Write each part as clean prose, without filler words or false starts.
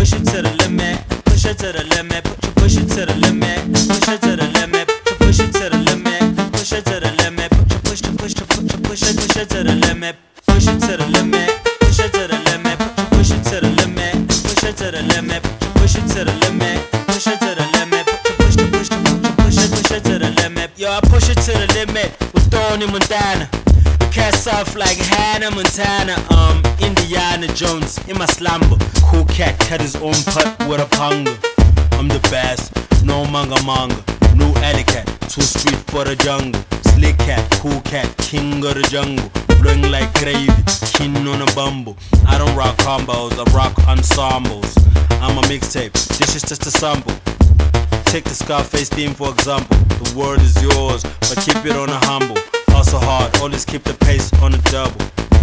push it to the limit, push it to the limit, push it to the limit, push it to the limit, push it to the limit, push it to the limit, push it to the limit, push it to the limit, push it to the limit, push it to the limit, push it to the limit, push it to the limit, push it to the limit, push it to the limit. Yo, I push it to the limit with Tony Montana. Cast off like Hannah Montana, Indiana Jones in my slumber. Cool cat cut his own putt with a panga. I'm the best, no manga, no alley cat, too street for the jungle. Slick cat, cool cat, king of the jungle. Blowing like gravy, king on a bumble. I don't rock combos, I rock ensembles. I'm a mixtape, this is just a sample. Take the Scarface theme for example. The world is yours, but keep it on a humble. Also hard, always keep the pace on the double.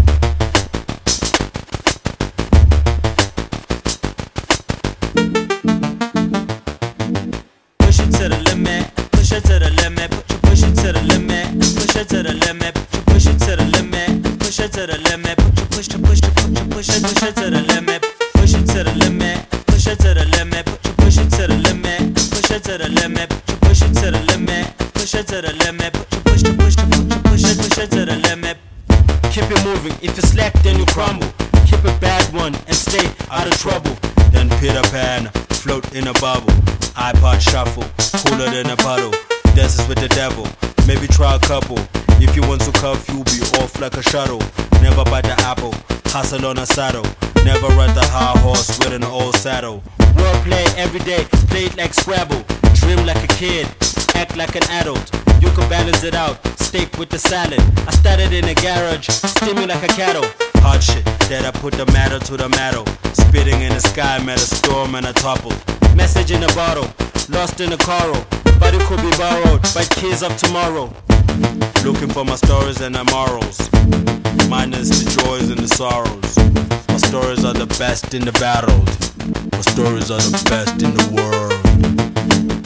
Push it to the limit, push it to the limit, push it to the limit, push it to the limit, push it to the limit, push it to the limit, push it to the limit, push it to the limit, push it to the limit, push it to the limit, push it to the limit, push it to the limit, push it to the limit, push it to the limit. Keep it moving, if you slack then you crumble. Keep a bad one and stay out of trouble. Then Peter Pan, float in a bubble. iPod shuffle, cooler than a puddle. Dances with the devil, maybe try a couple. If you want to cuff, you'll be off like a shuttle. Never bite the apple, hustle on a saddle. Never ride the high horse with an old saddle. Wordplay every day, play it like Scrabble. Dream like a kid, act like an adult. You can balance it out, steak with the salad. I started in a garage, steaming like a cattle. Hard shit, that I put the matter to the metal. Spitting in the sky, met a storm and a topple. Message in a bottle, lost in a coral. But it could be borrowed by kids of tomorrow. Looking for my stories and my morals. Minus the joys and the sorrows. My stories are the best in the battle. My stories are the best in the world.